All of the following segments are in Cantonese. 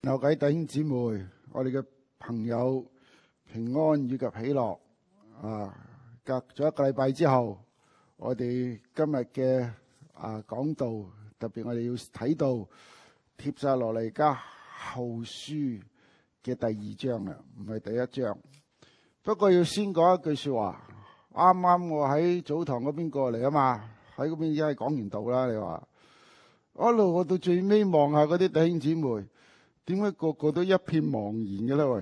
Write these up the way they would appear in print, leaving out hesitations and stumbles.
各位弟兄姊妹，我哋嘅朋友平安以及喜樂隔咗一個禮拜之後，我哋今日嘅講道，特別我哋要睇到帖撒羅尼迦後書嘅第二章啦，唔係第一章。不過要先講一句說話，啱啱我喺早堂嗰邊過嚟啊嘛，喺嗰邊已經係講完道啦。你話一路我到最尾望下嗰啲弟兄姊妹，點解個個都一片茫然嘅咧？喂，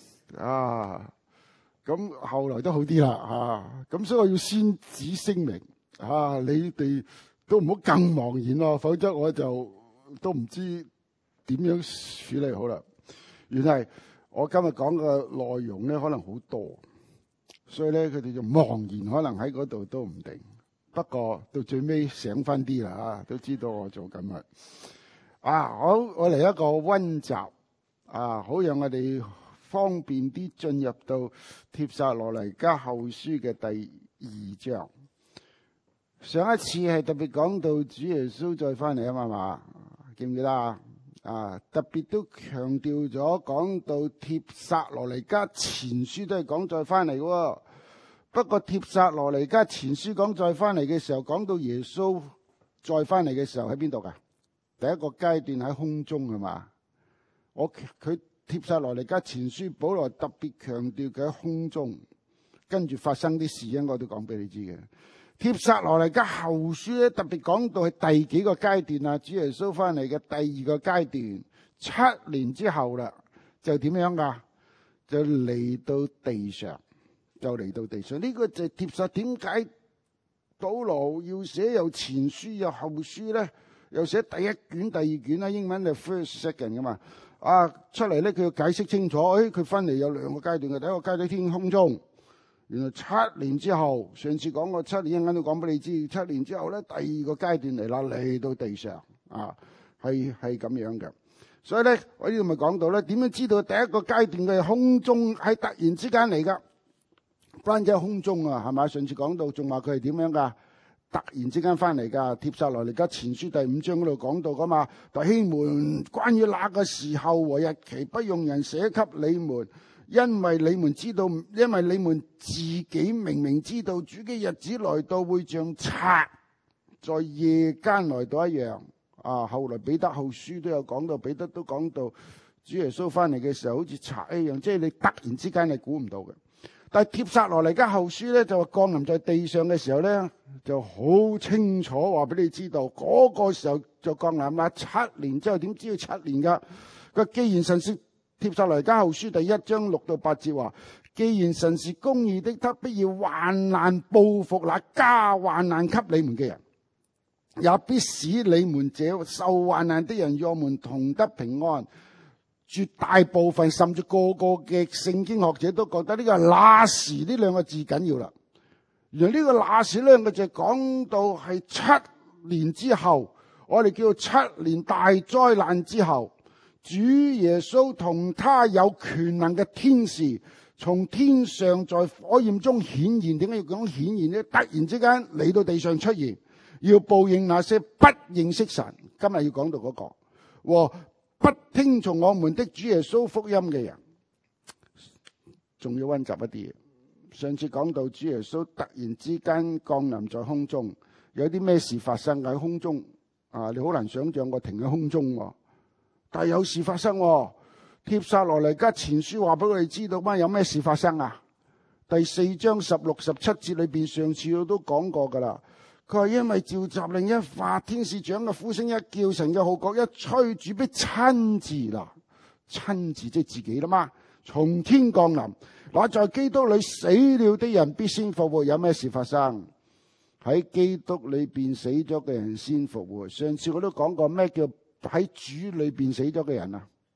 咁後來都好啲啦，咁所以我要先旨聲明，你哋都唔好更茫然咯，否則我就都唔知點樣處理好啦。原來我今日講嘅內容咧可能好多，所以咧佢哋就茫然，可能喺嗰度都唔定。不過到最尾醒翻啲啦，都知道我做緊乜。好，我嚟一個溫習，好讓我哋方便啲進入到帖撒羅尼迦後書嘅第二章。上一次係特別講到主耶穌再翻嚟啊嘛，記唔記得啊？特別都強調咗，講到帖撒羅尼迦前書都係講再翻嚟喎。不過帖撒羅尼迦前書講再翻嚟嘅時候，講到耶穌再翻嚟嘅時候喺邊度噶？第一個階段喺空中係嘛？佢帖撒羅尼迦前書保羅特別強調佢喺空中，跟住發生啲事應該都講俾你知嘅。帖撒羅尼迦後書咧特別講到係第幾個階段啊？主耶穌翻嚟嘅第二個階段，7年之後啦，就點樣噶？就嚟到地上，呢個就係帖撒。點解保羅要寫有前書有後書咧？又寫第一卷、第二卷啦，英文係 first second 噶嘛。出嚟咧，佢要解釋清楚。佢翻嚟有兩個階段嘅，第一個階段天空中，原來7年之後，上次講過7年，一陣都講俾你知。7年之後咧，第二個階段嚟啦，嚟到地上係咁樣嘅。所以咧，我呢度咪講到咧，點樣知道第一個階段嘅空中係突然之間嚟噶？關喺空中係咪？上次講到仲話佢係點樣噶？突然之間翻嚟噶。帖撒羅尼迦前書第5章嗰度講到噶嘛，弟兄們，關於那個時候和日期，不用人寫給你們，因為你們自己明明知道主嘅日子來到會像賊在夜間來到一樣。後來彼得後書都有講到，彼得都講到主耶穌翻嚟嘅時候好似賊一樣，即係你突然之間係估唔到嘅。但係帖撒羅尼迦後書咧就降臨在地上嘅時候咧，就好清楚話俾你知道，嗰個時候就降臨啦。7年之後，點知道7年噶？佢既然神是帖撒羅尼迦後書第1章6到8節話，既然神是公義的，他必要患難報復那加患難給你們嘅人，也必使你們這受患難的人與我們同得平安。絕大部分甚至個個嘅聖經學者都覺得呢個那時呢兩個字緊要啦。原來呢個那時呢兩個字講到係7年之後，我哋叫做7年大災難之後，主耶穌同他有權能嘅天使從天上在火焰中顯現。點解要講顯現呢？突然之間嚟到地上出現，要報應那些不認識神。今日要講到嗰個不聽從我們的主耶穌福音嘅人，仲要溫習一啲嘢。上次講到主耶穌突然之間降臨在空中，有啲咩事發生喺空中你好難想象我停喺空中但係有事發生帖撒羅尼迦前書話俾我哋知道有咩事發生第4章16、17節裏邊，上次我都講過噶啦。佢話因為召集令一發，天使長嘅呼聲一叫，神嘅號角一吹，主必親自啦，親自即係自己啦嘛，從天降臨。那在基督裏死了的人必先復活。有咩事發生？喺基督裏邊死咗嘅人先復活。上次我都講過咩叫喺主裏邊死咗嘅人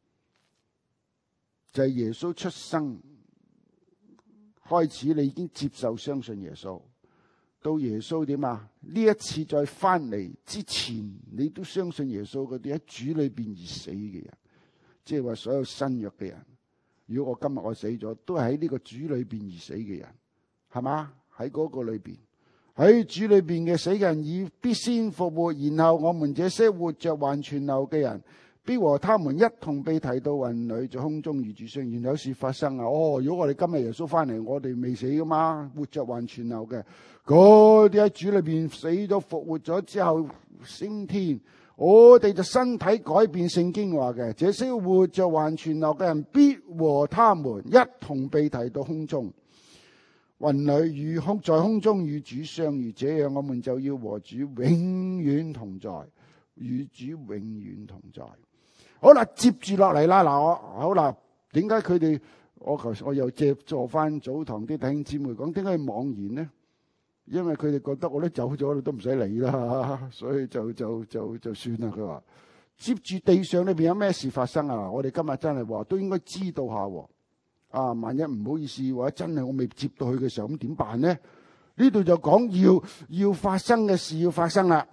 就係耶穌出生開始，你已經接受相信耶穌。到耶穌點呢一次再翻嚟之前，你都相信耶穌嗰啲喺主裏邊而死嘅人，即係話所有新約嘅人。如果我今日我死咗，都係喺呢個主裏邊而死嘅人，係嘛？喺嗰個裏邊，喺主裏邊嘅死嘅人，以必先復活，然後我們這些活着還存留嘅人， 必和他們一同被提到雲裏，在空中與主相遇。有事發生啊！如果我哋今日耶穌翻嚟，我哋未死噶嘛，活着還存留嘅。嗰啲喺主裏邊死咗復活咗之後升天，我哋就身體改變。聖經話嘅，這些活着還存留嘅人，必和他們一同被提到空中雲裏，在空中與主相遇。這樣我們就要和主永遠同在，與主永遠同在。好啦，接住落嚟啦，好啦，點解佢哋我又借助翻早堂啲弟兄姊妹講，點解妄言呢？因為佢哋覺得我都走咗，都唔使理啦，所以就算啦。佢話接住地上裏邊有咩事發生啊？我哋今日真係話都應該知道下。萬一唔好意思，或者真係我未接到去嘅時候，咁點辦呢？呢度就講要發生嘅事要發生啦。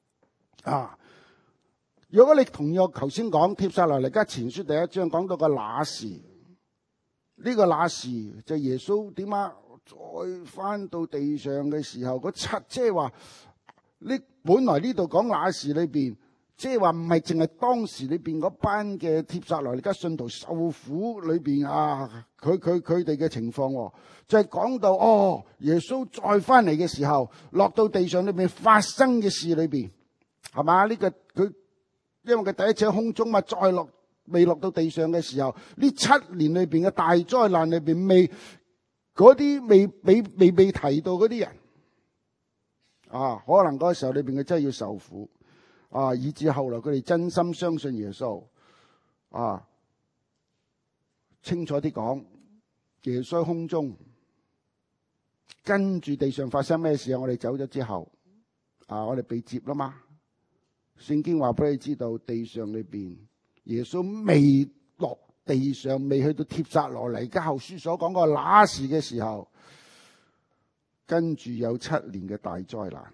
如果你同意我頭先講帖撒羅尼迦前書第一章講到個那時，呢個那時就耶穌點啊？再翻到地上嘅時候，即係話呢，本來呢度講那時裏邊，即係話唔係淨係當時裏邊嗰班嘅帖撒羅尼迦信徒受苦裏邊佢哋嘅情況，就係講到耶穌再翻嚟嘅時候，落到地上裏邊發生嘅事裏邊，係嘛？呢個佢因為佢第一次喺空中嘛，再未落到地上嘅時候，呢7年裏邊嘅大災難裏邊嗰啲未被提到嗰啲人可能嗰個時候裏邊佢真係要受苦以至後來佢哋真心相信耶穌清楚啲講，耶穌喺空中跟住地上發生咩事啊？我哋走咗之後我哋被接啦嘛。聖經話俾你知道，地上裏邊耶穌未落地上，未去到帖撒羅尼迦後書所講個那時嘅時候，跟住有7年嘅大災難。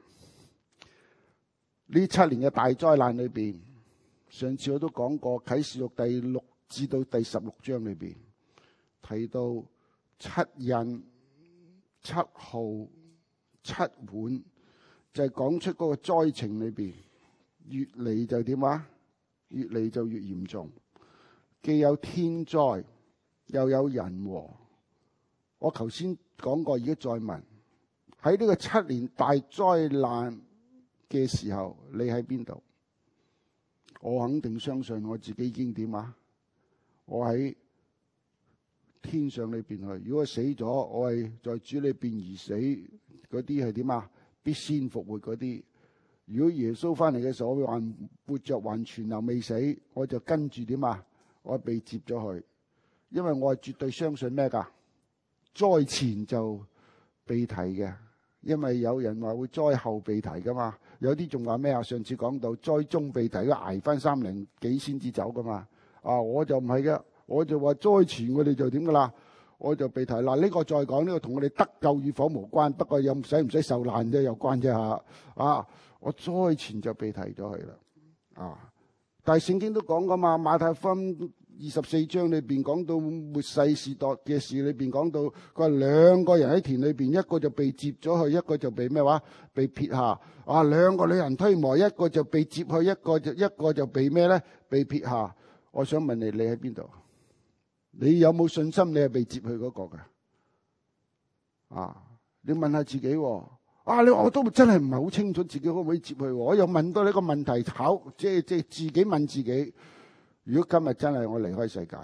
呢7年嘅大災難裏邊，上次我都講過，啟示錄第6至到第16章裏邊提到7印、7號、7碗，就係講出嗰個災情裏邊。越嚟就點越嚟就越嚴重，既有天災，又有人禍。我頭先講過，而家再問，喺呢個7年大災難嘅時候，你喺邊度？我肯定相信我自己已經點我喺天上裏邊去。如果死咗，我係在主裏邊而死，嗰啲係點必先復活嗰啲。如果耶穌翻嚟嘅時候，我還活着還存留未死，我就跟住點我被接咗去，因為我係絕對相信咩㗎？災前就被提嘅，因為有人話會災後被提噶嘛，有啲仲話咩上次講到災中被提，都捱翻3年幾先至走噶嘛。我就唔係嘅，我就話災前我哋就點㗎啦，我就被提。嗱，呢個再講，呢個同我哋得救與否無關，不過有使唔使受難啫有關啫嚇。我災前就被提咗去啦，但係聖經都講噶嘛，馬太福音24章裏邊講到末世時代嘅事裏邊講到，佢話2個人喺田裏邊，一個就被接咗去，一個就被咩話被撇下。2個女人推磨，一個就被接去，一個就被咩咧被撇下。我想問你喺邊度？你有冇信心你係被接去嗰個㗎？你問下自己。你話我都真係唔係好清楚自己可唔可以接去。我又問到呢個問題，即係自己問自己。如果今日真係我離開世界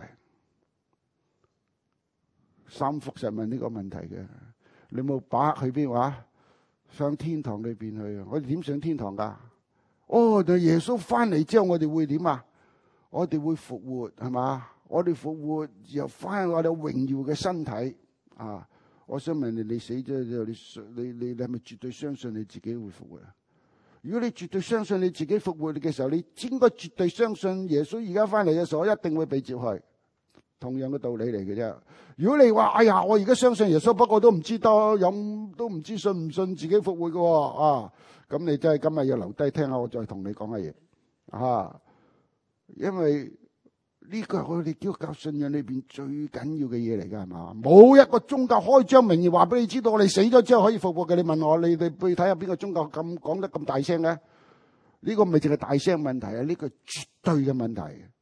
，3復實問呢個問題嘅，你冇把握去邊話？上天堂裏邊去。我哋點上天堂㗎？就耶穌翻嚟之後，我哋會點我哋會復活係嘛？我哋復活又翻我哋榮耀嘅身體我想問你死咗之後，你係咪絕對相信你自己會復活啊？如果你絕對相信你自己復活嘅時候，你應該絕對相信耶穌而家翻嚟嘅時候一定會被接去。同樣嘅道理嚟嘅啫。如果你話我而家相信耶穌，不過都唔知道都唔知信唔信自己復活嘅咁你真係今日要留低聽下，我再同你講下嘢因為呢個係我哋基督教信仰裏邊最緊要嘅嘢嚟㗎，係嘛？冇一個宗教開張名義話俾你知道我哋死咗之後可以復活嘅。你問我，你去睇下邊個宗教咁講得咁大聲咧？呢個唔係淨係大聲問題呢個絕對嘅問題。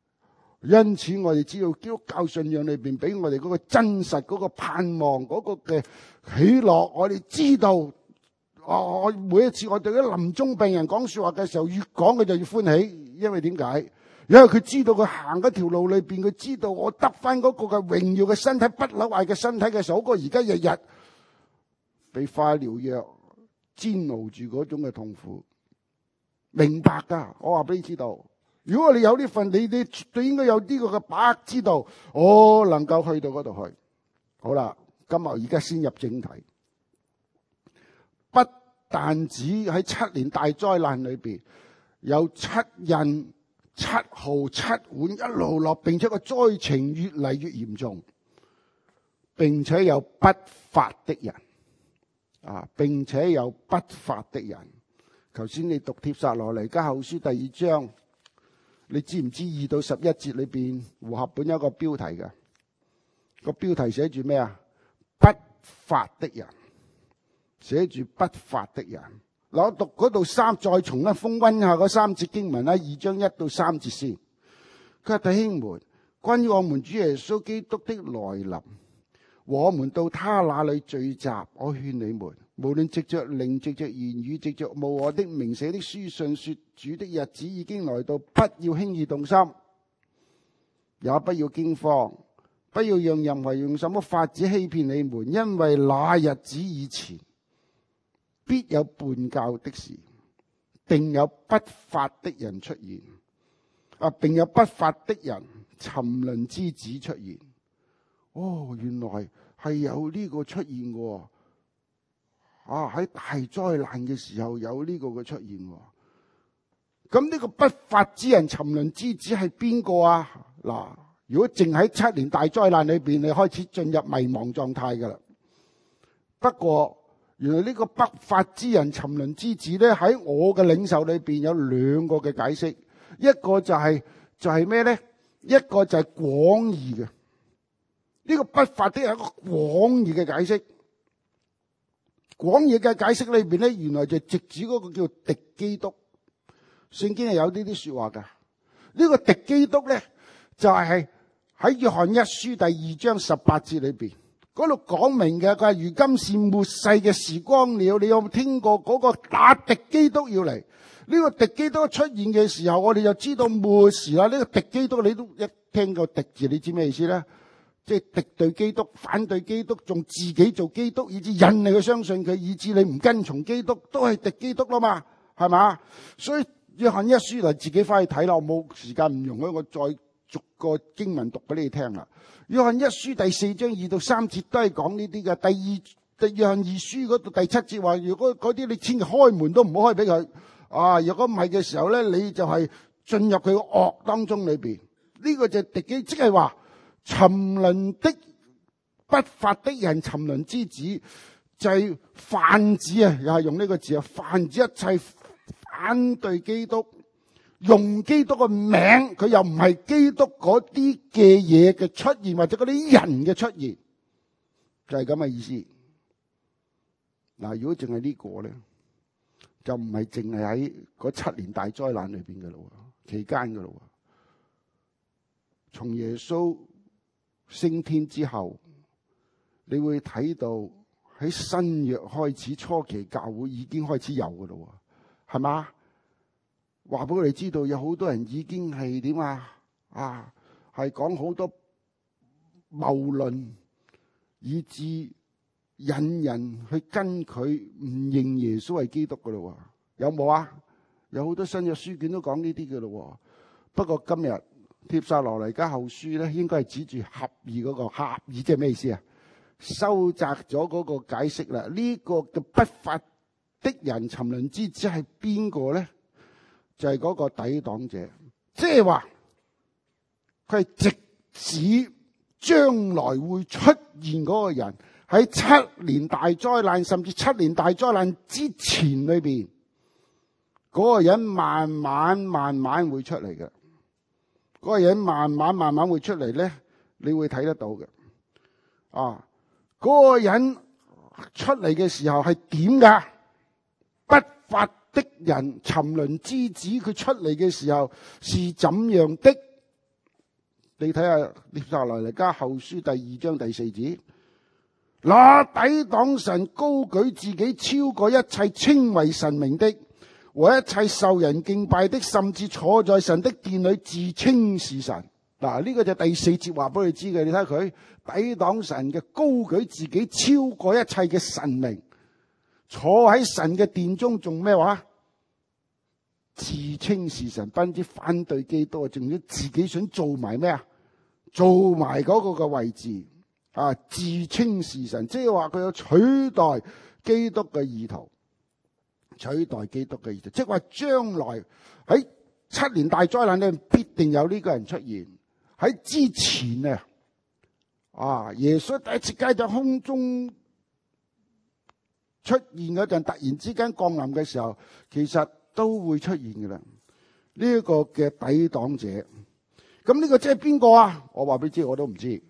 因此我哋知道基督教信仰裏邊俾我哋嗰個真實、嗰個盼望、嗰個嘅喜樂，我哋知道，我每一次我對啲臨終病人講說話嘅時候，越講佢就越歡喜，因為點解？因為佢知道佢行嗰條路裏邊，佢知道我得翻嗰個嘅榮耀嘅身體、不朽壞嘅身體嘅時候，嗰個而家日日被化療藥煎熬住嗰種嘅痛苦，明白噶。我話俾你知道，如果你有呢份，你絕對應該有呢個嘅把握，知道我能夠去到嗰度去。好啦，今日而家先入正題，不但止喺7年大災難裏邊有7印、7號、7碗一路落，並且個災情越嚟越嚴重，並且有不法的人並且有不法的人。頭先你讀帖撒羅尼迦後書第2章，你知唔知2到11節裏邊和合本有一個標題嘅？個標題寫住咩啊？不法的人，寫住不法的人。嗱，我讀嗰度再重一封溫下嗰3節經文啦，2章1到3節先。佢話：弟兄們，關於我們主耶穌基督的來臨，我們到他那裏聚集，我勸你們，無論藉着靈、藉着言語、藉着冒我的名寫的書信，說主的日子已經來到，不要輕易動心，也不要驚慌，不要讓任何用什麼法子欺騙你們，因為那日子以前必有叛教的事，定有不法的人出現，並有不法的人沉淪之子出現。哦，原來係有呢個出現嘅，喺大災難嘅時候有呢個嘅出現。咁呢個不法之人沉淪之子係邊個啊？嗱，如果淨喺7年大災難裏邊，你開始進入迷茫狀態噶啦。不過原來呢個不法之人沉淪之子咧，喺我嘅領受裏邊有2個嘅解釋，一個就係咩咧？一個就係廣義嘅，呢個不法的係一個廣義嘅解釋。廣義嘅解釋裏邊咧，原來就直指嗰個叫敵基督。聖經係有呢啲說話噶。呢個敵基督咧，就係喺約翰1書第2章18節裏邊。嗰度講明嘅，佢話如今是末世嘅時光了。你有冇聽過嗰個打敵基督要嚟？呢個敵基督出現嘅時候，我哋就知道末時啦。呢個敵基督，你都一聽個敵字，你知咩意思咧？即係敵對基督、反對基督，仲自己做基督，以致引你去相信佢，以致你唔跟從基督，都係敵基督啦嘛，係嘛？所以約翰1書嚟，自己翻去睇啦。我冇時間，唔容許我再逐個經文讀俾你聽啦。約翰1書第4章2到3節都係講呢啲嘅。約翰2書嗰度第7節話，如果嗰啲你千祈開門都唔好開俾佢，如果唔係嘅時候咧，你就係進入佢個惡當中裏邊。呢個就係敵基，即係話沉淪的不法的人，沉淪之子就係泛指啊，又係用呢個字啊，泛指一切反對基督，用基督嘅名，佢又唔係基督嗰啲嘅嘢嘅出現，或者嗰啲人嘅出現，就係咁嘅意思。嗱，如果淨係呢個咧，就唔係淨係喺嗰7年大災難裏邊嘅咯，期間嘅咯。從耶穌升天之後，你會睇到喺新約開始初期教會已經開始有嘅咯，係嘛？話俾我哋知道，有好多人已經係點係講好多謬論，以致引人去跟佢唔認耶穌係基督嘅咯。有冇啊？有好多新約書卷都講呢啲嘅咯。不過今日帖撒羅尼迦後書咧，應該係指住合意嗰個合意，即係咩意思啊？收窄咗嗰個解釋啦。呢個嘅不法的人沉淪之子係邊個咧？就係嗰個抵擋者，即係話佢係直指將來會出現嗰個人，喺7年大災難，甚至7年大災難之前裏邊，嗰個人慢慢會出嚟嘅。嗰個人慢慢會出嚟咧，你會睇得到嘅。嗰個人出嚟嘅時候係點噶？不法的人沉淪之子，佢出嚟嘅時候是怎樣的？ 你睇下帖撒羅尼迦後書第2章第4節，那抵擋神高舉自己超過一切稱為神明的和一切受人敬拜的，甚至坐在神的殿裏自稱是神。嗱，呢個就第4節話俾你知嘅。你睇佢抵擋神嘅高舉自己超過一切嘅神明，坐喺神嘅殿中，仲咩話？自稱是神，不單止反對基督，仲要自己想做埋咩啊？做埋嗰個嘅位置啊！自稱是神，即係話佢有取代基督嘅意圖，取代基督嘅意圖，即係話將來喺7年大災難咧，必定有呢個人出現。喺之前耶穌第一次喺空中出現嗰陣，突然之間降臨嘅時候，其實都會出現嘅啦。呢一個嘅抵擋者，咁呢個即係邊個啊？我話俾你知，我都唔知，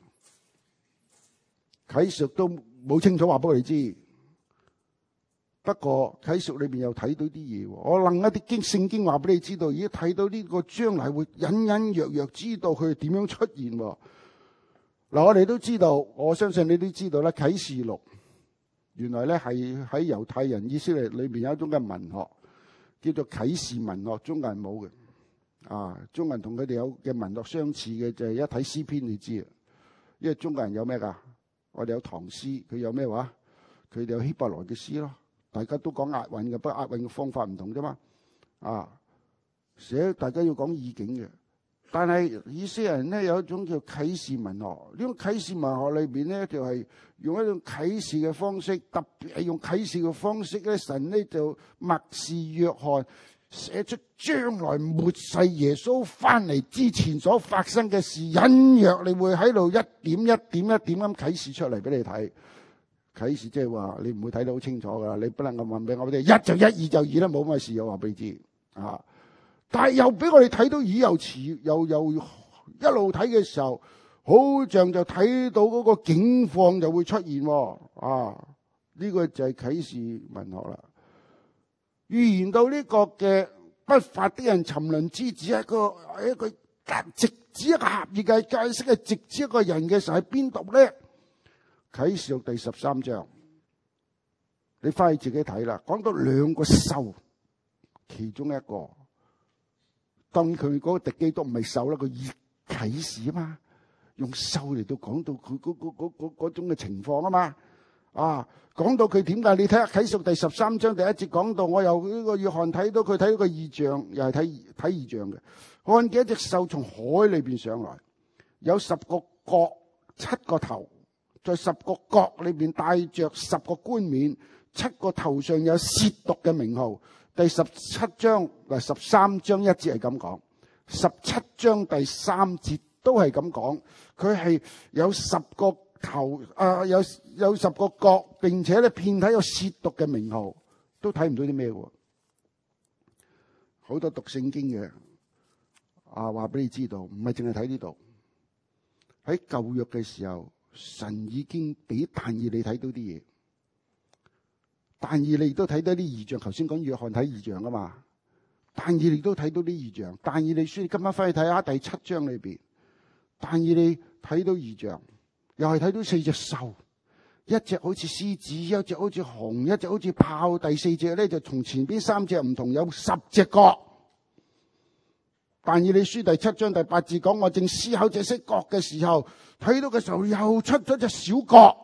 啟示都冇清楚話俾你知。不過啟示裏邊又睇到啲嘢，我諗一啲聖經話俾你知道，而家睇到呢個將來會隱隱約約知道佢點樣出現。嗱，我哋都知道，我相信你都知道咧，啟示錄原來咧係喺猶太人以色列裏邊有一種嘅文學，叫做啟示文學，中國人冇嘅。中國人同佢哋有嘅文學相似嘅就係一睇詩篇你知啊，因為中國人有咩噶？我哋有唐詩，佢有咩話？佢哋有希伯來嘅詩咯。大家都講押韻嘅，不過押韻嘅方法唔同啫嘛。寫大家要講意境嘅，但係以色列人咧有一種叫啟示文學。呢種啟示文學裏邊咧就係用一種啟示嘅方式，特別係用啟示嘅方式咧，神咧就默示約翰寫出將來末世耶穌翻嚟之前所發生嘅事，隱約你會喺度一點一點一點咁啟示出嚟俾你睇。啟示即係話你唔會睇得好清楚噶，你不能夠問俾我哋一就一，二就二啦，冇乜事。我話俾你知但係又俾我哋睇到，又似又一路睇嘅時候，好像就睇到嗰個景況就會出現。呢個就係啟示文學啦。預言到呢個嘅不法的人沉淪之子係一個直指一個狹義嘅解釋，係直指一個人嘅時候喺邊度咧？啟示錄第13章，你翻去自己睇啦。講到兩個獸，其中一個，當然佢嗰個敵基督唔係獸啦，佢以啟示啊嘛，用獸嚟到講到佢嗰種嘅情況啊嘛。講到佢點解？你睇下啟示錄第13章第1節講到，我由呢個約翰睇到佢睇到個異象，又係睇異象嘅。看見一隻獸從海裏邊上來，有10個角，7個頭。在10個角裏邊帶着10個冠冕，7個頭上有褻瀆嘅名號。第13章1節係咁講，17章第3節都係咁講。佢係有10個頭，有10個角，並且咧遍體有褻瀆嘅名號，都睇唔到啲咩喎。好多讀聖經嘅話俾你知道，唔係淨係睇呢度。喺舊約嘅時候，神已經俾但以理睇到啲嘢，但以理都睇到啲異象。頭先講約翰睇異象啊嘛，但以理都睇到啲異象。但以理書，你今晚翻去睇下第7章裏邊，但以理睇到異象，又係睇到4隻獸，一隻好似獅子，一隻好似熊，一隻好似豹，第4隻咧就同前邊3隻唔同，有10隻角。但以理書第7章第8節講，我正思考這些角嘅時候，睇到嘅時候又出咗隻小角。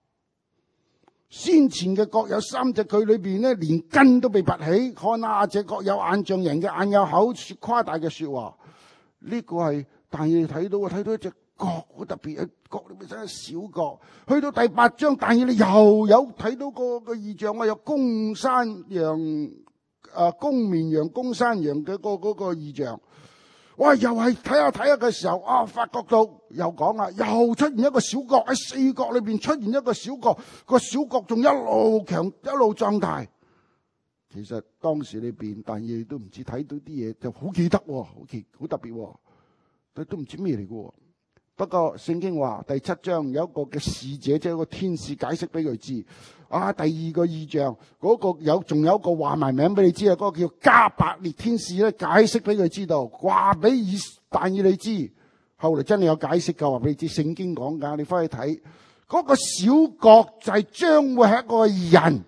先前嘅角有3隻，佢裏邊咧連根都被拔起。看啊，這角有眼像人嘅眼，有口說誇大嘅說話。呢個係但以理睇到，睇到一隻角好特別，喺角裏邊生小角。去到第8章，但以理又有睇到個異象，我有公山羊、公綿羊、公山羊嘅嗰個異象。哇！又係睇下嘅時候，發覺到又講啦，又出現一個小角，喺4角裏邊出現一個小角，個小角仲一路強一路壯大。其實當時裏邊，但以理都唔知睇到啲嘢，就好記得，好特別，但都唔知咩嚟嘅。不過聖經話第7章有一個嘅使者，即係一個天使解釋俾佢知。第2個異象嗰個仲有一個話埋名俾你知啊，嗰個叫加百列天使咧，解釋俾佢知道，話俾但以理知。 後來真係有解釋㗎，話俾你知聖經講㗎，你翻去睇嗰個小國就係將會係一個人，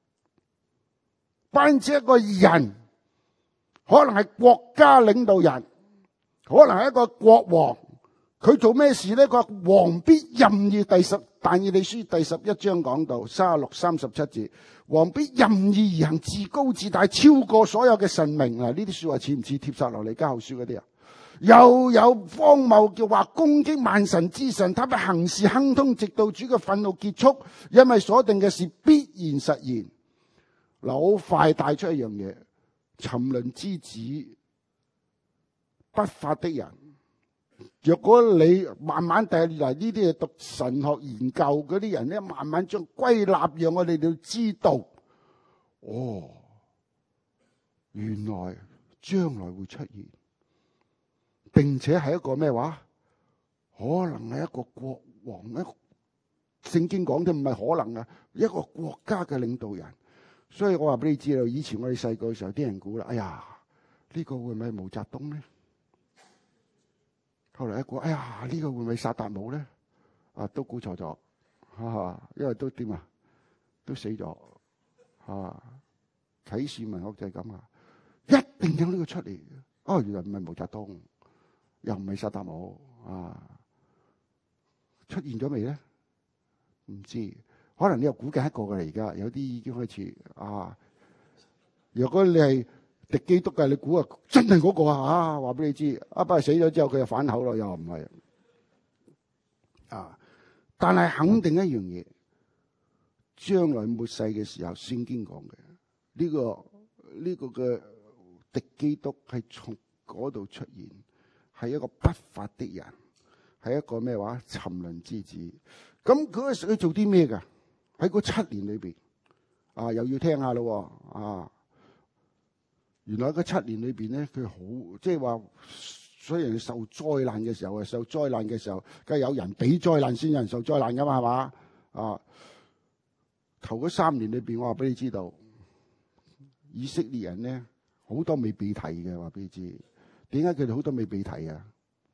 單止一個人，可能係國家領導人，可能係一個國王。佢做咩事呢？佢話王必任意，但以理書第11章講到36、37節，王必任意而行，自高自大，超過所有嘅神明。呢啲說話似唔似帖撒羅尼迦後書嗰啲啊？又有荒謬叫話攻擊萬神之神，他不行事亨通，直到主嘅憤怒結束，因為所定嘅事必然實現。好快帶出一樣嘢，沉淪之子，不法的人。若果你慢慢第嚟呢啲係讀神學研究嗰啲人咧，慢慢將歸納，讓我哋都知道，原來將來會出現，並且係一個咩話？可能係一個國王，聖經講嘅唔係可能啊，一個國家嘅領導人。所以我話俾你知道，以前我哋細個嘅時候，啲人估啦，哎呀，呢個會唔會係毛澤東咧？後來一估，哎呀，呢個會唔會薩達姆咧？都估錯咗，因為都點啊，都死咗，啟示文學就係咁啊，一定有呢個出嚟。原來唔係毛澤東，又唔係薩達姆，出現咗未咧？唔知，可能你又估緊一個嘅，而家有啲已經開始如果你係敵基督嘅，你估真係嗰個話俾你知，不過死咗之後佢就反口咯，又唔係但係肯定一樣嘢，將來末世嘅時候，聖經講嘅呢個嘅敵基督係從嗰度出現，係一個不法的人，係一個咩話沉淪之子。咁佢做啲咩噶？喺嗰7年裏邊又要聽下咯原來喺嗰7年裏邊咧，佢好即係話，雖然受災難嘅時候受災難嘅時候，梗係有人俾災難先有人受災難噶嘛，係嘛頭嗰3年裏邊，我話俾你知道，以色列人咧好多未被提嘅，話俾你知。點解佢哋好多未被提啊？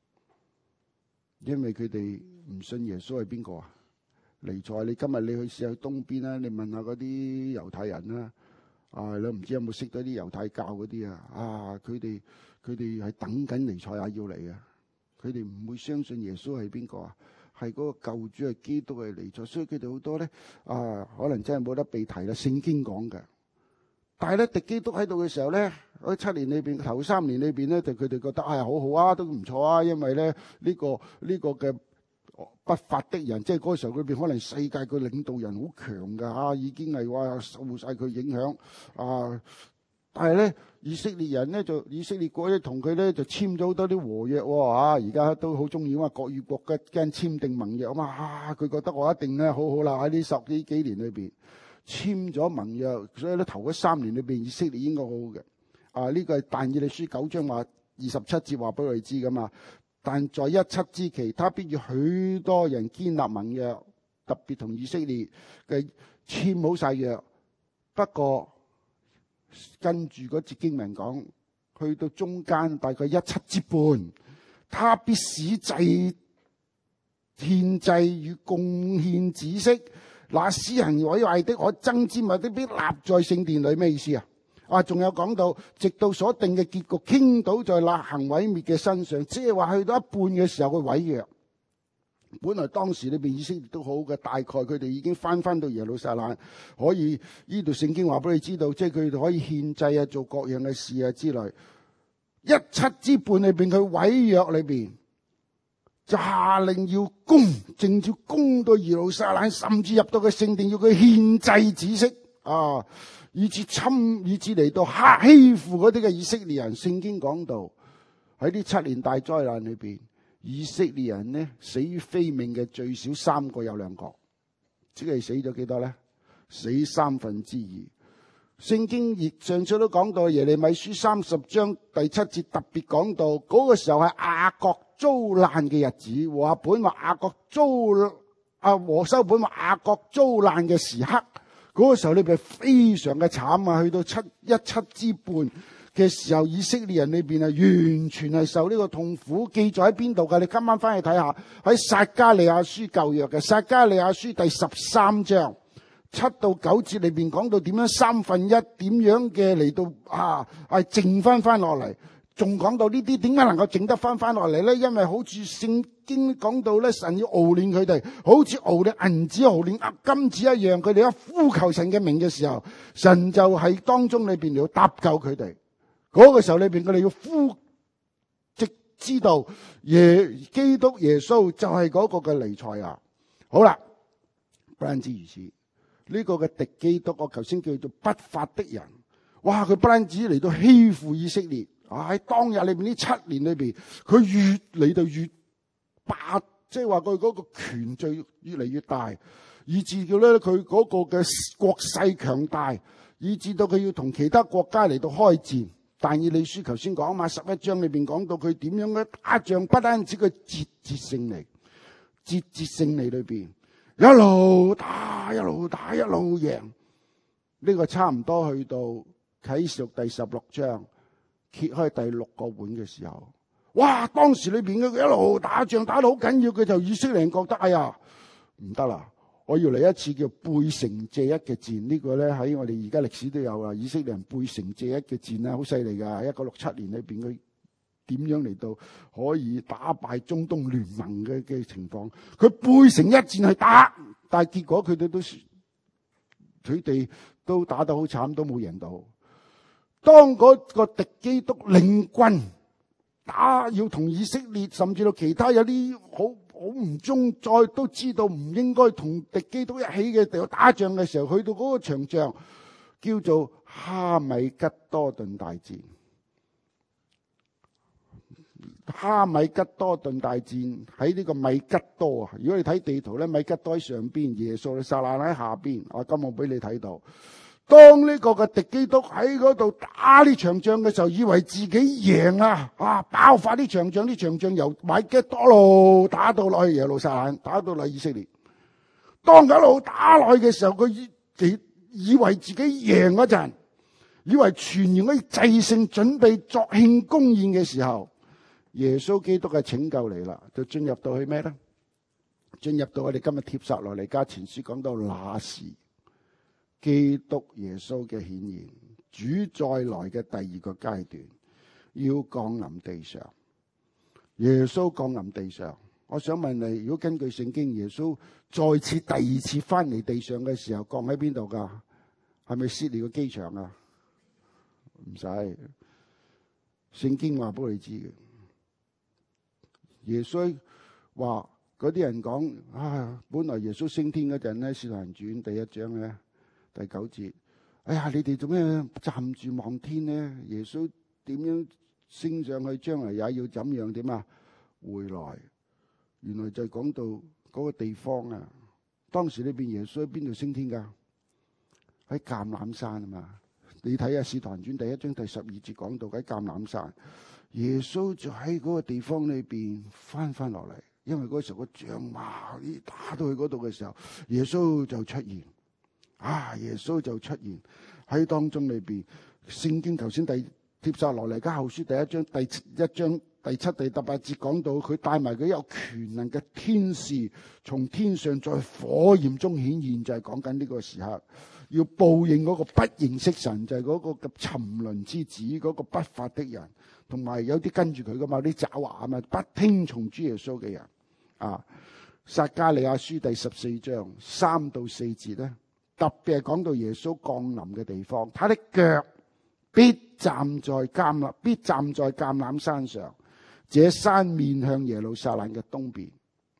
因為佢哋唔信耶穌係邊個啊？彌賽亞。你今日你去試下去東邊啦，你問下嗰啲猶太人啦。你唔知有冇識到啲猶太教嗰啲佢哋係等緊彌賽亞要嚟嘅，佢哋唔會相信耶穌係邊個啊？係嗰個救主係基督係彌賽亞，所以佢哋好多咧可能真係冇得被提啦。聖經講嘅，但係咧敵基督喺度嘅時候咧，喺7年裏邊頭3年裏邊咧，就佢哋覺得好好都唔錯啊，因為咧呢個嘅不法的人，即係嗰個時候裏邊可能世界嘅領導人好強噶已經係話受晒佢影響但係咧以色列人咧以色列國咧同佢咧就簽咗好多啲和約而家都好中意國與國間簽訂盟約佢覺得我一定咧好好啦，喺呢10幾年裏邊簽咗盟約，所以咧頭嗰3年裏邊以色列應該好好嘅呢個係但以理書9章話27節話俾我哋知噶嘛。但在一七之期，他必與許多人堅立盟約，特別同以色列嘅簽好晒約。不過跟住嗰節經文講，去到中間大概17之半，他必使祭獻祭與貢獻止息，那施行毀壞的可憎之物的必立在聖殿裏。咩意思啊？仲有講到，直到所定嘅結局傾倒在那行毀滅嘅身上，即係話去到一半嘅時候，佢毀約。本來當時裏邊以色列都好嘅，大概佢哋已經翻到耶路撒冷，可以呢度聖經話俾你知道，即係佢哋可以獻祭做各樣嘅事之類。17之半裏邊，佢毀約裏邊就下令要攻，正要攻到耶路撒冷，甚至入到個聖殿要佢獻祭止息以至嚟到欺負嗰啲嘅以色列人。聖經講到喺呢7年大災難裏邊，以色列人呢死於非命嘅最少3個有2個，即係死咗幾多咧？死2/3。聖經亦上次都講到耶利米書30章第7節特別講到嗰個時候係雅各遭難嘅日子，和修本話雅各遭難嘅時刻。嗰個時候你咪非常嘅慘去到17之半， 嘅時候，以色列人裏邊係完全係受呢個痛苦。記載喺邊度噶？你今晚翻去睇下，喺撒迦利亞書舊約嘅撒迦利亞書第13章7到9節裏邊講到點樣1/3，點樣嘅嚟到係剩翻落嚟。仲講到呢啲點解能夠整得翻落嚟咧？因為好似聖經講到咧，神要熬煉佢哋，好似熬煉銀子、熬煉金子一樣。佢哋一呼求神嘅名嘅時候，神就喺當中裏邊要搭救佢哋。嗰個時候裏邊，佢哋要呼，直知道基督耶穌就係嗰個嘅彌賽亞。好啦，不單止如此，呢個嘅敵基督，我頭先叫做不法的人。哇！佢不單止嚟到欺負以色列。喺當日裏邊呢7年裏邊，佢越嚟到越霸，即係話佢嗰個權勢越嚟越大，以至到咧佢嗰個嘅國勢強大，以至到佢要同其他國家嚟到開戰。但以理書頭先講嘛，11章裏邊講到佢點樣嘅打仗，不單止佢節節勝利裏邊一路打一路贏。呢個差唔多去到啟示錄第16章。揭開第6個碗嘅時候，哇！當時裏邊佢一路打仗打到好緊要，佢就以色列人覺得，哎呀，唔得啦，我要嚟一次叫背城借一嘅戰。呢個咧喺我哋而家歷史都有啦，以色列人背城借一嘅戰啊，好犀利噶。1967年裏邊佢點樣嚟到可以打敗中東聯盟嘅情況，佢背城一戰去打，但係結果佢哋都打得好慘，都冇贏到。當嗰個敵基督領軍要同以色列甚至到其他有啲好唔忠，再都知道唔應該同敵基督一起嘅地方打仗嘅時候，去到嗰個場仗叫做哈米吉多頓大戰。哈米吉多頓大戰喺呢個米吉多啊！如果你睇地圖咧，米吉多喺上邊，耶路撒冷喺下邊。我今日俾你睇到。當呢個嘅敵基督喺嗰度打呢場仗嘅時候，以為自己贏爆發呢場仗，由米吉多路打到落去耶路撒冷，打到落以色列。當佢一路打落去嘅時候，佢以為自己贏嗰陣，以為全然可以制勝，準備作慶功宴嘅時候，耶穌基督嘅拯救嚟啦，就進入到去咩咧？進入到我哋今日帖撒羅尼迦前書講到那時。基督耶穌嘅顯現，主再來嘅第2個階段，要降臨地上。耶穌降臨地上，我想問你，如果根據聖經，耶穌再次第2次翻嚟地上嘅時候，降喺邊度噶？係咪悉尼個機場啊？唔使，聖經話俾你知嘅。耶穌話嗰啲人講本來耶穌升天嗰陣咧，《使徒行傳》第1章咧。第9節，哎呀，你哋做咩站住望天呢？耶穌點樣升上去，將來也要怎樣點啊？回來，原來就講到嗰個地方啊。當時呢邊耶穌喺邊度升天噶？喺橄欖山啊嘛。你睇下《使徒行傳》第1章第12節講到喺橄欖山，耶穌就喺嗰個地方裏邊翻落嚟，因為嗰時候個仗打到去嗰度嘅時候，耶穌就出現。耶穌就出現喺當中裏邊。聖經頭先帖撒羅尼迦後書第1章第7、第8節講到，佢帶埋佢有權能嘅天使從天上在火焰中顯現，就係講緊呢個時刻要報應嗰個不認識神，就係嗰個嘅沉淪之子，嗰個不法的人，同埋有啲跟住佢噶嘛，啲狡猾啊嘛，不聽從主耶穌嘅人撒迦利亞書第14章3到4節咧，特別係講到耶穌降臨嘅地方，他的腳必站在橄欖山上，這山面向耶路撒冷嘅東邊。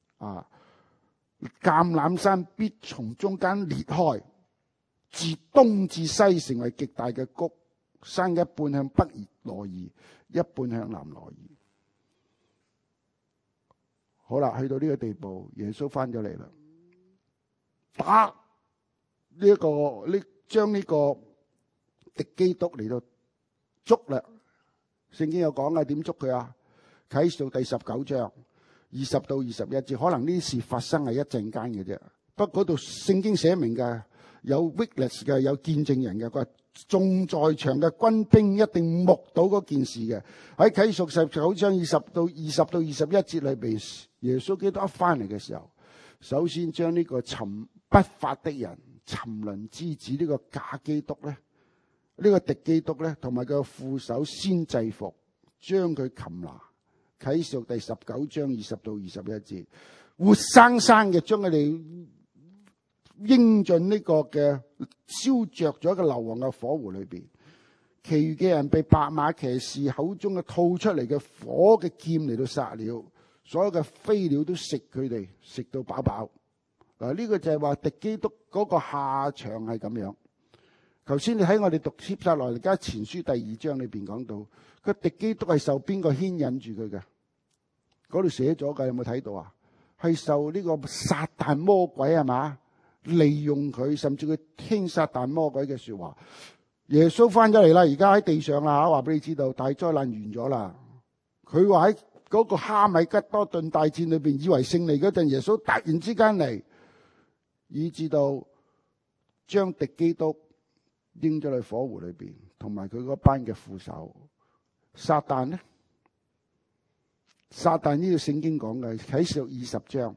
橄欖山必從中間裂開，自東至西成為極大嘅谷，山一半向北挪移，一半向南挪移。好啦，去到呢個地步，耶穌翻咗嚟啦，打將呢個敵基督嚟到捉啦。聖經有講點捉佢啊？啟示錄第19章20到21節，可能呢啲事發生係一陣間嘅啫。不過嗰度聖經寫明嘅，有 witness 嘅，有見證人嘅。佢話眾在場嘅軍兵一定目睹嗰件事嘅。喺啟示錄19章20到21節裏邊，耶穌基督一翻嚟嘅時候，首先將呢個不法的人、沉淪之子呢個假基督咧，呢個敵基督咧，同埋佢嘅副手先制服，將佢擒拿。啟示錄第19章20到21節，活生生嘅將佢哋扔進呢個嘅燒着咗嘅硫磺嘅火湖裏邊。其餘嘅人被白馬騎士口中嘅吐出嚟嘅火嘅劍嚟到殺了，所有嘅飛鳥都食佢哋，食到飽飽。嗱，呢個就係話敵基督嗰個下場係咁樣。頭先你喺我哋讀帖撒羅尼迦前書第2章裏邊講到，個敵基督係受邊個牽引住佢嘅？嗰度寫咗㗎，有冇睇到啊？係受呢個撒旦魔鬼係嘛？利用佢，甚至佢聽撒旦魔鬼嘅說話。耶穌翻咗嚟啦，而家喺地上啦，話俾你知道，大災難完咗啦。佢話喺嗰個哈米吉多頓大戰裏邊，以為勝利嗰陣，耶穌突然之間嚟，以至到將敵基督扔咗去火湖裏邊，同埋佢嗰班嘅副手。撒旦呢？撒旦呢個聖經講嘅啟示錄20章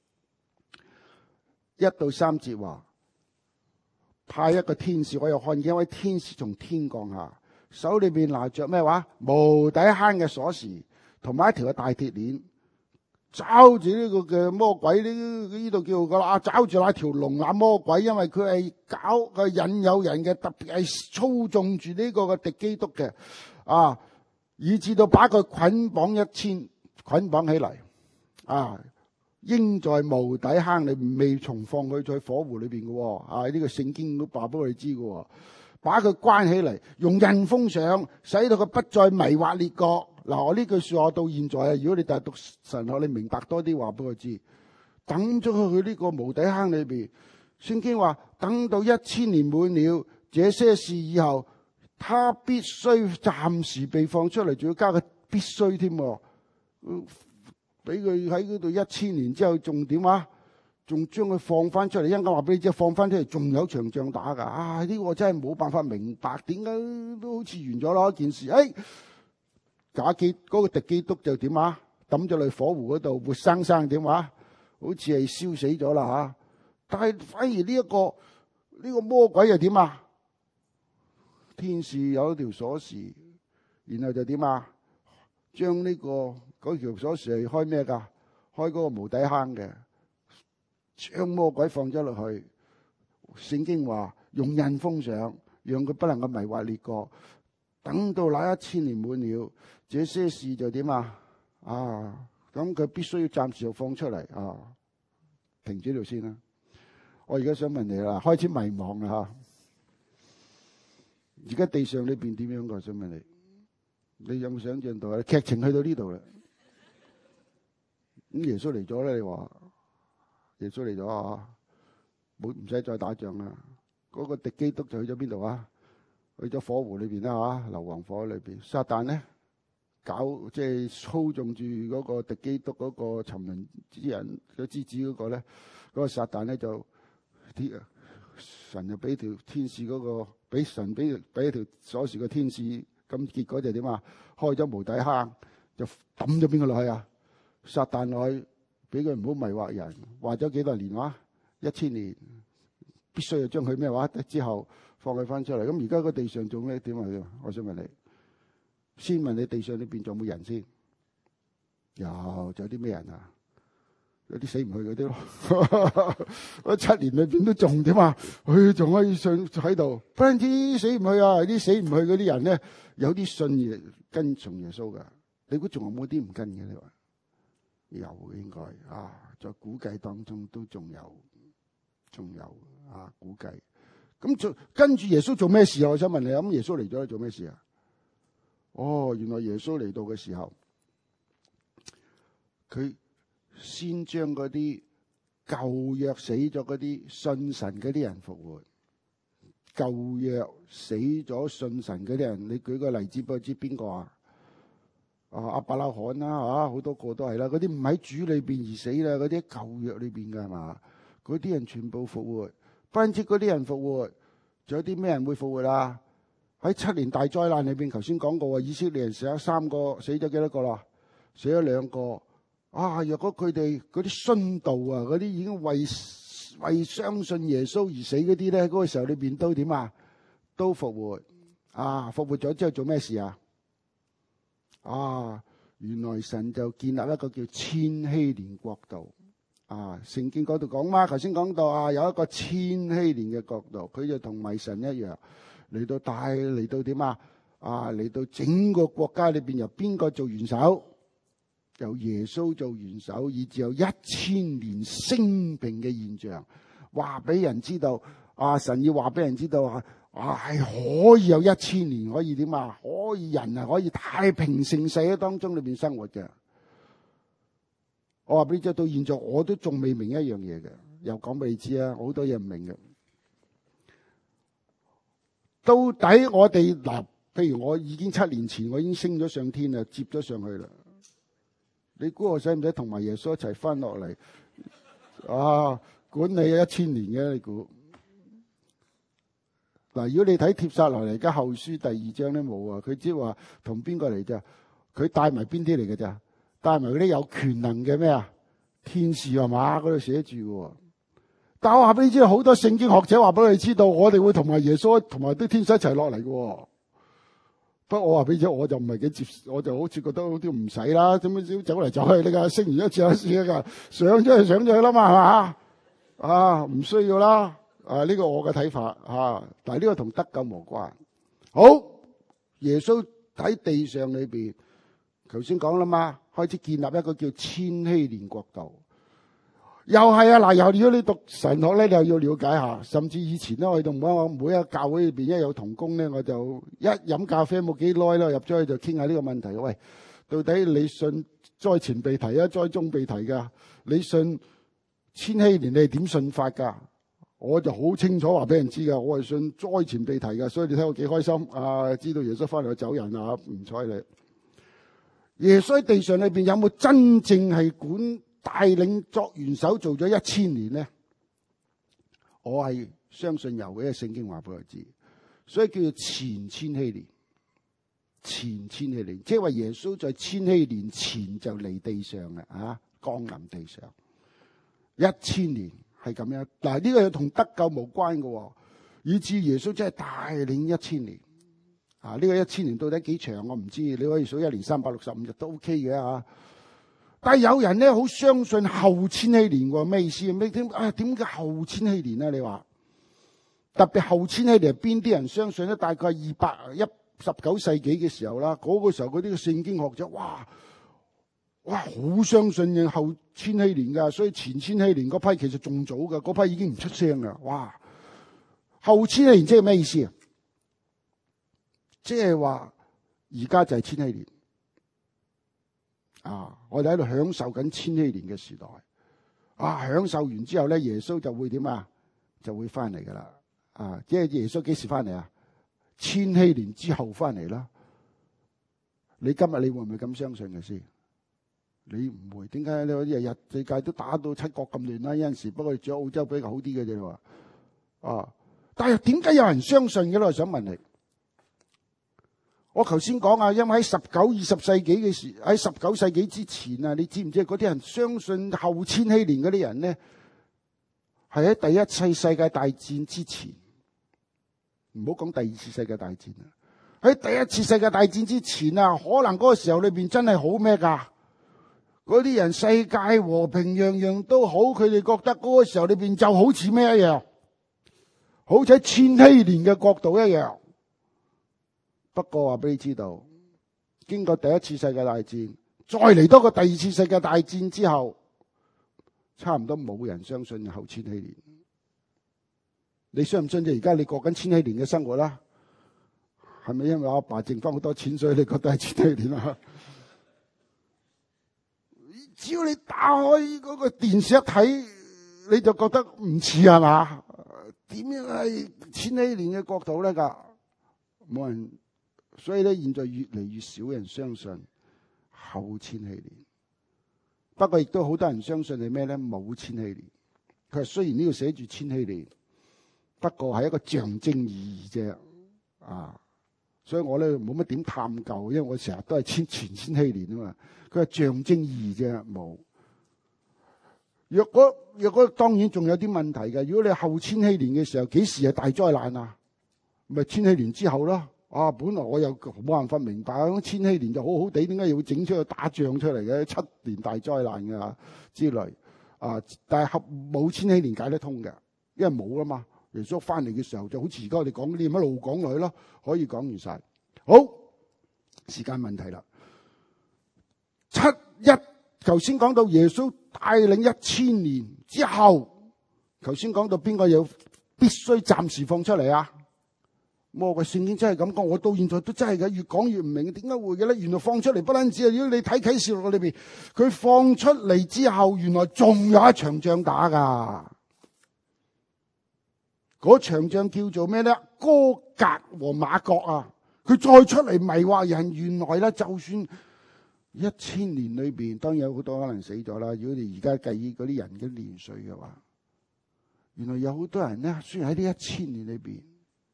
1到3節話，派一個天使，我又看見一位天使從天降下，手裏邊拿着咩話？無底坑嘅鎖匙，同埋一條嘅大鐵鏈，抓住呢個嘅魔鬼。呢度叫個啦，抓住那條龍那魔鬼，因為佢係搞嘅引誘人嘅，特別係操縱住呢個嘅敵基督嘅啊，以至到把佢捆綁起嚟啊，扔在無底坑裏面，未重放佢在火湖裏邊嘅啊！呢個聖經都話俾我哋知嘅，把佢關起嚟，用印封上，使到佢不再迷惑列國。嗱，我呢句說話到現在啊，如果你第日讀神學，你明白多啲，話俾我知。等咗佢去呢個無底坑裏邊，聖經話等到1000年滿了，這些事以後，他必須暫時被放出嚟，仲要加個必須添。俾佢喺嗰度1000年之後，仲點啊？仲將佢放翻出嚟，一陣間話俾你知，放翻出嚟仲有場仗打噶。啊，呢個真係冇辦法明白，點解都好似完咗咯一件事。假基嗰個敵基督就點啊？抌咗落火湖嗰度，活生生點啊？好似係燒死咗啦吓。但係反而呢個魔鬼又點啊？天使有一條鎖匙，然後就點啊？將嗰條鎖匙係開咩噶？開嗰個無底坑嘅，將魔鬼放咗落去。聖經話用印封上，讓佢不能夠迷惑列國。等到那1000年滿了，這些事就點啊？咁佢必須要暫時又放出嚟啊！停住呢度先啦。我而家想問你啦，開始迷茫啦吓。而家地上裏邊點樣噶？想問你。你有冇想象到啊？劇情去到呢度啦，咁耶穌嚟咗咧？你話耶穌嚟咗啊？唔使再打仗啦。嗰個敵基督就去咗邊度啊？去咗火湖裏邊啦吓，硫磺火裏邊。撒旦咧即係操縱住嗰個敵基督嗰個沉淪之人嘅之子嗰個咧，嗰個撒旦咧就神就俾條天使嗰個，俾神俾一條鎖匙嘅天使。咁結果就點啊？開咗無底坑，就抌咗邊個落去啊？撒旦落去，俾佢唔好迷惑人。話咗幾多年話？1000年，必須要將佢咩話？之後放佢翻出嚟。咁而家個地上做咩？點啊？我想問你，先問你地上裏邊仲有冇人先？有，仲有啲咩人啊？有啲死唔去嗰啲咯。嗰7年裏邊都仲點啊？佢仲可以上喺度，不單止死唔去啊！啲死唔去嗰啲人咧，有啲信而跟從耶穌噶。你估仲有冇啲唔跟嘅？你話有應該啊，在估計當中都仲有啊，估計。咁跟住耶穌做咩事啊？我想問你，咁耶穌嚟咗做咩事啊？原來耶穌嚟到嘅時候，佢先將嗰啲舊約死咗嗰啲信神嗰啲人復活。舊約死咗信神嗰啲人，你舉個例子俾我知邊個啊？亞伯拉罕啦，好多個都係啦。嗰啲唔喺主裏邊而死啦，嗰啲喺舊約裏邊噶係嘛？嗰啲人全部復活，不單止嗰啲人復活，仲有啲咩人會復活啊？ 喺7年大災難裏邊，頭先講過，以色列人死咗3個，死咗幾多個啦？死咗2個。若果佢哋嗰啲殉道啊，嗰啲已經為相信耶穌而死嗰啲咧，嗰個時候裏邊都點啊？都復活。復活咗之後做咩事啊？原來神就建立一個叫千禧年國度。聖經嗰度講嘛，頭先講到有一個千禧年嘅國度，佢就同迷神一樣嚟到點啊？嚟到整個國家裏邊由邊個做元首？由耶穌做元首，以至有1000年升平嘅現象，話俾人知道。神要話俾人知道係可以有1000年，可以點啊？可以人可以太平盛世喺當中裏邊生活嘅。我話俾你知，到現在我都仲未明一樣嘢嘅，又講俾你知啊，好多嘢唔明嘅。到底我哋譬如我已經7年前我已經升咗上天啦，接咗上去啦。你估我使唔使同埋耶穌一齊翻落嚟？管你1000年嘅，你估？如果你睇帖撒羅尼迦後書第2章都冇啊，佢只係話同邊個嚟啫？佢帶埋邊啲嚟嘅咋？帶埋嗰啲有權能嘅咩啊？天使係嘛？嗰度寫住嘅。但我話俾你知，好多聖經學者話俾你知道，我哋會同埋耶穌同埋啲天使一齊落嚟嘅。不過我話俾你知，我就唔係幾接，我就好似覺得好似唔使啦，點樣走嚟走去，你噶升完一次一次噶，上咗去啦嘛，係嘛？唔需要啦。呢個我嘅睇法。但係呢個同得救無關。好，耶穌喺地上裏邊，頭先講啦嘛，開始建立一個叫千禧年國度。又係又如果你讀神學咧，你又要了解下。甚至以前咧，我去到每一個教會裏邊，一有同工咧，我就一飲咖啡冇幾耐啦，入咗去就傾下呢個問題。喂，到底你信災前被提災中被提噶？你信千禧年你係點信法噶？我就好清楚話俾人知噶，我係信災前被提噶，所以你睇我幾開心知道耶穌翻嚟走人唔睬你。耶穌喺地上裏邊有冇真正係帶領作元首做咗1000年呢？我係相信有嘅，聖經話俾我知，所以叫做前千禧年。前千禧年，即係話耶穌在千禧年前就嚟地上嘅降臨地上1000年係咁樣。呢個又同得救無關嘅，以至耶穌真係帶領1000年。呢個1000年到底幾長我唔知，你可以數1年365日都 OK 嘅。但係有人咧好相信後千禧年喎，咩意思？點解後千禧年咧？你話特別後千禧年係邊啲人相信咧？大概19世紀嘅時候啦，嗰個時候嗰啲聖經學者哇好相信後千禧年噶，所以前千禧年嗰批其實仲早噶，嗰批已經唔出聲噶。後千禧年即係咩意思啊？即係話而家就係千禧年。我哋喺度享受緊千禧年嘅時代。享受完之後咧，耶穌就會點啊？就會翻嚟噶啦。即係耶穌幾時翻嚟啊？千禧年之後翻嚟啦。你今日你會唔會咁相信嘅先？你唔會。點解你日日世界都打到七國咁亂啦？有陣時不過住喺澳洲比較好啲嘅啫。但係點解有人相信嘅咧？我想問你。我頭先講因為喺19、20世紀嘅時，喺19世紀之前你知唔知嗰啲人相信後千禧年嗰啲人咧，係喺第一次世界大戰之前，唔好講第二次世界大戰啦。喺第一次世界大戰之前可能嗰個時候裏邊真係好咩噶？嗰啲人世界和平，樣樣都好，佢哋覺得嗰個時候裏邊就好似咩一樣，好似喺千禧年嘅國度一樣。不過話俾你知道，經過第一次世界大戰，再嚟多個第二次世界大戰之後，差唔多冇人相信後千禧年。你信唔信？而家你過緊千禧年嘅生活啦？係咪因為阿爸剩翻好多錢，所以你覺得係千禧年啊？只要你打開嗰個電視一睇，你就覺得唔似係嘛？點樣係千禧年嘅國度咧？冇人。所以咧，現在越嚟越少人相信後千禧年。不過亦都好多人相信係咩咧？冇千禧年。佢話雖然呢度寫住千禧年，不過係一個象徵意義啫。 所以我咧冇乜點探究，因為我成日都係前千禧年啊嘛。佢係象徵意義啫，冇。若果當然仲有啲問題嘅。如果你後千禧年嘅時候，幾時係大災難啊？咪千禧年之後咯。啊，本來我又冇辦法明白，千禧年就好好地，點解要整出去打仗出嚟嘅？7年大災難嘅之類啊，但係冇千禧年解得通嘅，因為冇啊嘛。耶穌翻嚟嘅時候就好似而家我哋講嗰啲一路講落去咯，可以講完晒。好，時間問題啦。7·1頭先講到耶穌帶領1000年之後，頭先講到邊個有必須暫時放出嚟啊？魔鬼聖經真係咁講，我到現在都真係嘅，越講越唔明，點解會嘅咧？原來放出嚟不單止啊！如果你睇啟示錄裏邊，佢放出嚟之後，原來仲有一場仗打噶。嗰場仗叫做咩咧？哥格和馬各啊！佢再出嚟迷惑人，原來咧就算1000年裏邊，當然有好多可能死咗啦。如果你而家計嗰啲人嘅年歲嘅話，原來有好多人咧，雖然喺呢1000年裏邊。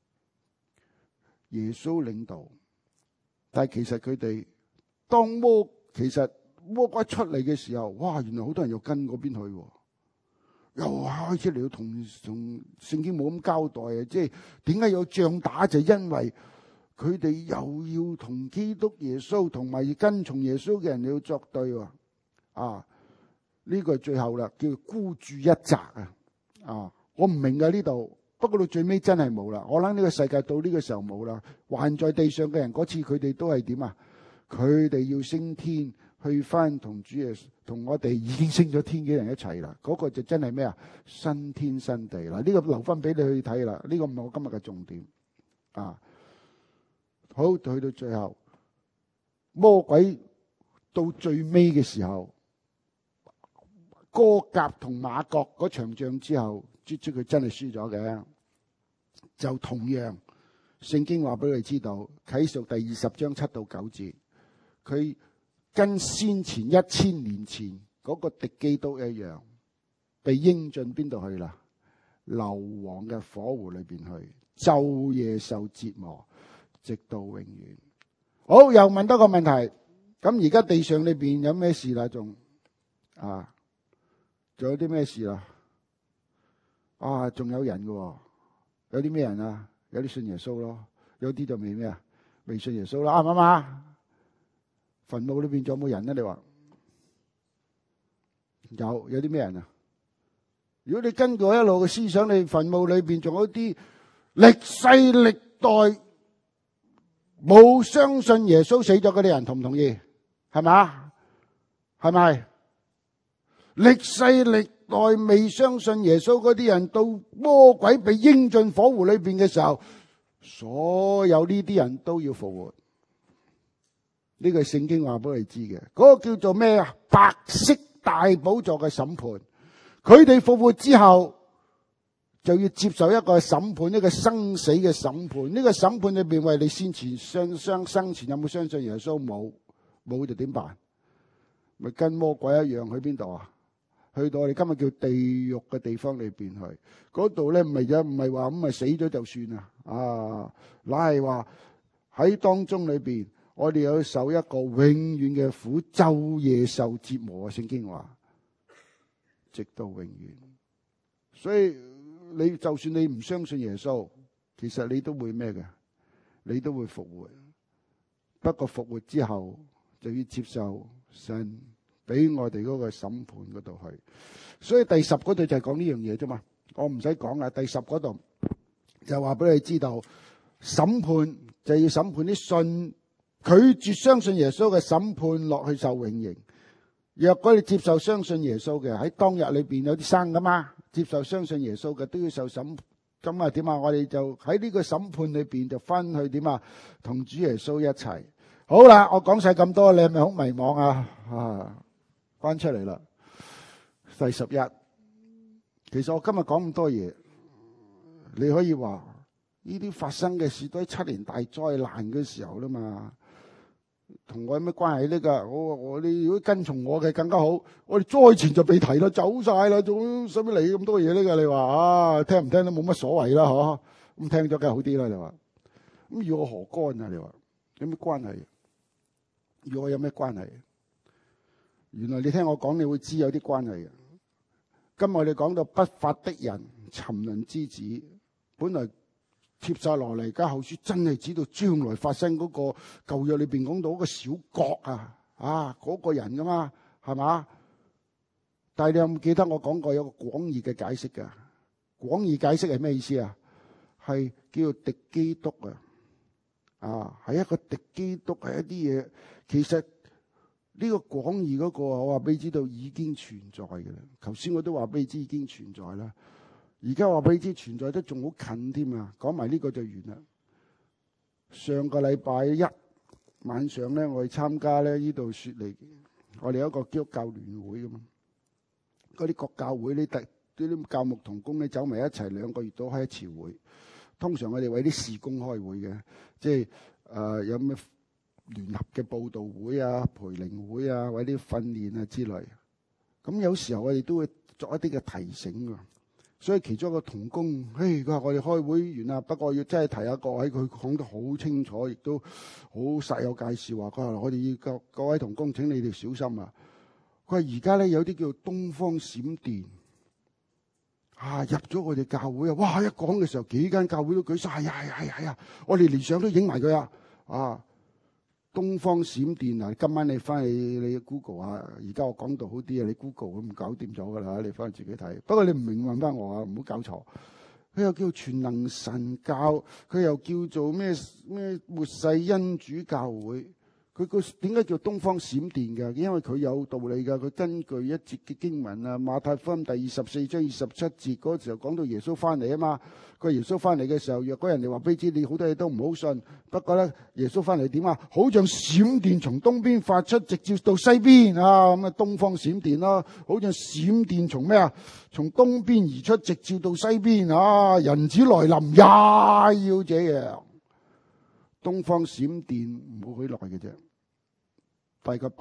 耶穌領導，但係其實佢哋其實魔鬼出嚟嘅時候，哇！原來好多人又跟嗰邊去，又開始嚟到同聖經冇咁交代啊！即係點解有仗打？就因為佢哋又要同基督耶穌同埋跟從耶穌嘅人嚟到作對啊！呢個係最後啦，叫孤注一擲啊！我唔明㗎呢度。不過到最尾真係冇啦，我諗呢個世界到呢個時候冇啦。還在地上嘅人嗰次佢哋都係點啊？佢哋要升天去翻同主耶穌同我哋已經升咗天嘅人一齊啦。嗰個就真係咩啊？新天新地啦。呢個留翻俾你去睇啦。呢個唔係我今日嘅重點啊。好，去到最後，魔鬼到最尾嘅時候，哥革同馬各嗰場仗之後，佢真係輸咗嘅。就同樣，聖經話俾你知道，啟示錄第20章7到9節，佢跟先前1000年前嗰個敵基督一樣，被扔進邊度去啦？硫磺嘅火湖裏邊去，晝夜受折磨，直到永遠。好，又問多個問題，咁而家地上裏邊有咩事啦？仲有啲咩事啦？仲有人嘅。有啲咩人啊？有啲信耶穌咯，有啲就未咩啊？未信耶穌啦，啱唔啱啊？墳墓裏邊仲有冇人咧？你話有啲咩人啊？如果你根據一路嘅思想，你墳墓裏邊仲有啲歷世歷代冇相信耶穌死咗嗰啲人，同唔同意？係咪？係咪？歷世歷代未相信耶穌嗰啲人，到魔鬼被扔進火湖裏邊嘅時候，所有呢啲人都要復活。呢個係聖經話俾你知嘅。嗰個叫做咩啊？白色大寶座嘅審判。佢哋復活之後，就要接受一個審判，一個生死嘅審判。呢個審判裏邊，為你先前生前有冇相信耶穌？冇就點辦？咪跟魔鬼一樣，去邊度啊？去到我哋今日叫地獄嘅地方裏邊去，嗰度咧唔係話咁啊死咗就算啦，乃係話喺當中裏邊，我哋有受一個永遠嘅苦，晝夜受折磨啊！聖經話，直到永遠。所以你就算你唔相信耶穌，其實你都會咩嘅？你都會復活。不過復活之後就要接受神俾我哋嗰個審判嗰度去，所以第10嗰度就係講呢樣嘢啫嘛，我唔使講啦。第10嗰度就話俾你知道，審判就要審判啲信拒絕相信耶穌嘅，審判落去受永刑。若果你接受相信耶穌嘅，喺當日裏邊有啲生噶嘛，接受相信耶穌嘅都要受審。咁啊點啊？我哋就喺呢個審判裏邊就翻去點啊？同主耶穌一齊。好啦，我講晒咁多，你係咪好迷茫啊？翻出嚟啦，第11。其實我今日講咁多嘢，你可以話呢啲發生嘅事都係7年大災難嘅時候啦嘛，同我有咩關係呢？噶我你如果跟從我嘅更加好，我哋災前就被提啦，走晒啦，仲使乜理咁多嘢呢？噶你話聽唔聽都冇乜所謂啦，嗬？咁聽咗梗係好啲啦，你話咁與我何干啊？你話有咩關係？與我有咩關係？原來你聽我講，你會知有啲關係嘅。今日我哋講到不法的人、沉淪之子，本來帖撒羅尼迦後書真係指到將來發生嗰個舊約裏邊講到嗰個小國嗰個人噶嘛，係嘛？但係你有冇記得我講過有個廣義嘅解釋噶？廣義解釋係咩意思啊？係叫做敵基督係一個敵基督，係一啲嘢。其實呢個廣義嗰個我話俾你知道已經存在嘅啦。頭先我都話俾你知已經存在啦。而家話俾你知存在得仲好近添啊！講埋呢個就完啦。上個禮拜一晚上咧，我去參加咧呢度雪梨，我哋有一個基督教聯會噶嘛。嗰啲國教會呢，啲教牧同工咧走埋一齊，2個月都開一次會。通常我哋為啲事工開會嘅，即係有咩聯合嘅佈道會啊、培靈會啊，或者啲訓練啊之類。咁有時候我哋都會作一啲嘅提醒㗎。所以其中一個同工，佢話我哋開會完啦，不過要真係提下各位，佢講得好清楚，亦都好實有介紹話，佢話我哋要各位同工，請你哋小心啊！佢話而家咧有啲叫做東方閃電入咗我哋教會啊！哇！一講嘅時候，幾間教會都舉晒，係啊！我哋連相都影埋佢啊！東方閃電啊！今晚你翻去你 Google 下，而家我講到好啲啊，你 Google 咁搞掂咗噶啦，你翻去自己睇。不過你唔明問翻我啊，唔好搞錯。佢又叫全能神教，佢又叫做咩末世恩主教會。佢個點解叫東方閃電嘅？因為佢有道理㗎。佢根據一節嘅經文啊，馬太福音第24章27節嗰時候講到耶穌翻嚟啊嘛。佢耶穌翻嚟嘅時候，若果人哋話俾你知，你好多嘢都唔好信。不過咧，耶穌翻嚟點啊？好像閃電從東邊發出，直接到西邊啊！咁啊，東方閃電咯，好像閃電從咩啊？從東邊而出，直接到西邊啊！人子來臨也要這樣。東方閃電冇幾耐嘅啫，大概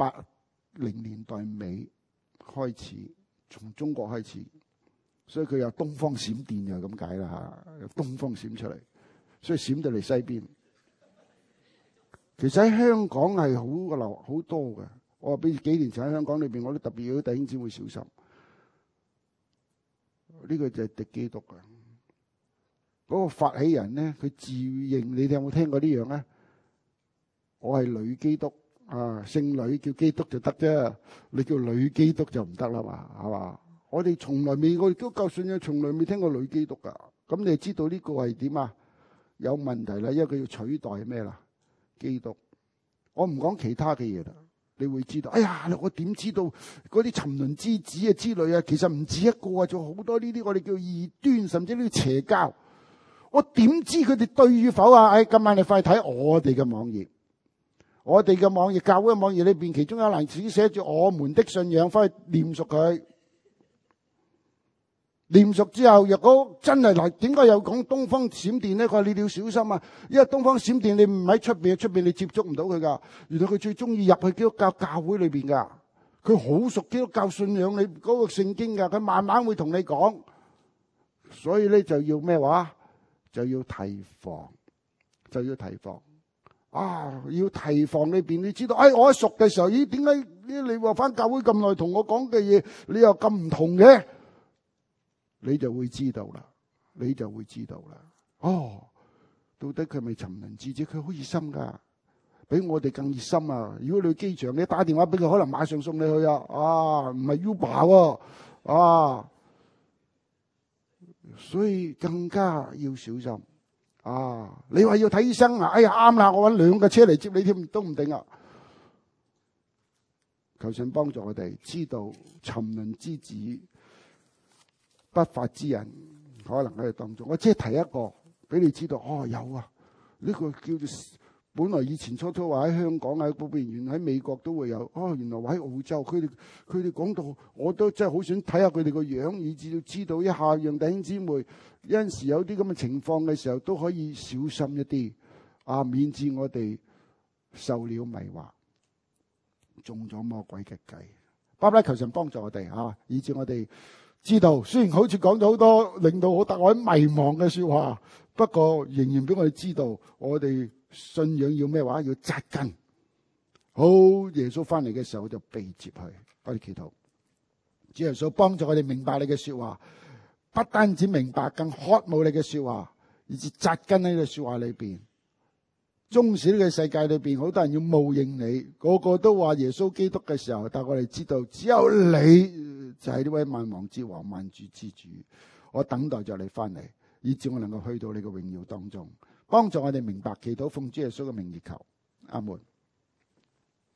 80年代尾開始，從中國開始，所以佢有東方閃電就咁解啦嚇，有東方閃出嚟，所以閃到嚟西邊。其實喺香港係好多嘅，我話俾你幾年前喺香港裏邊，我都特別要弟兄姊妹小心。呢個就係敵基督嘅。嗰個發起人咧，佢自認，你哋有冇聽過呢樣咧？我係女基督姓女叫基督就得啫，你叫女基督就唔得啦嘛，係嘛？我哋從來未，我哋基督教信仰從來未聽過女基督噶。咁你就知道呢個係點啊？有問題啦，因為佢要取代咩啦？基督。我唔講其他嘅嘢啦，你會知道。哎呀，我點知道嗰啲沉淪之子啊之類啊？其實唔止一個啊，仲好多呢啲我哋叫異端，甚至呢啲邪教。我點知佢哋對與否啊？今晚你快睇我哋嘅網頁，我哋嘅網頁，教會嘅網頁裏邊，其中有一欄只寫住我們的信仰，翻去念熟佢。念熟之後，若果真係嗱，點解又講東方閃電咧？佢話你哋要小心啊，因為東方閃電你唔喺出邊你接觸唔到佢噶。原來佢最中意入去基督教教會裏邊噶，佢好熟基督教信仰你嗰個聖經噶，佢慢慢會同你講。所以咧就要咩話？就要提防，要提防裏邊，你知道，我一熟嘅時候，點解你話翻教會咁耐同我講嘅嘢，你又咁唔同嘅？你就會知道啦，到底佢係咪沉淪之子？佢好熱心噶，比我哋更熱心啊！如果你去機場，你打電話俾佢，可能馬上送你去啊！唔係 Uber 喎，所以更加要小心你話要睇醫生啊？啱啦，我搵2架車嚟接你添，都唔定啊！求神幫助我哋知道沉淪之子、不法之人可能喺度當中。我只係提一個俾你知道，有啊！呢個叫做本來以前初話喺香港喺嗰邊，原來喺美國都會有。原來喺澳洲，佢哋講到，我都真係好想睇下佢哋個樣，以至要知道一下，讓弟兄姊妹有陣時有啲咁嘅情況嘅時候，都可以小心一啲免致我哋受了迷惑，中咗魔鬼嘅計。巴不得求神幫助我哋以至我哋知道，雖然好似講咗好多令到我迷茫嘅說話， 不過仍然俾我哋知道，我哋信仰要咩話？要扎根。好，耶穌翻嚟嘅時候就被接去。我哋祈禱，主耶穌幫助我哋明白你嘅說話，不單止明白，更渴慕你嘅說話，以至扎根喺呢個說話裏邊。縱使呢個世界裏邊好多人要冒認你，個個都話耶穌基督嘅時候，但我哋知道只有你就係呢位萬王之王、萬主之主。我等待着你翻嚟，以致我能夠去到你嘅榮耀當中，幫助我哋明白。祈禱奉主耶穌嘅名義求，阿門。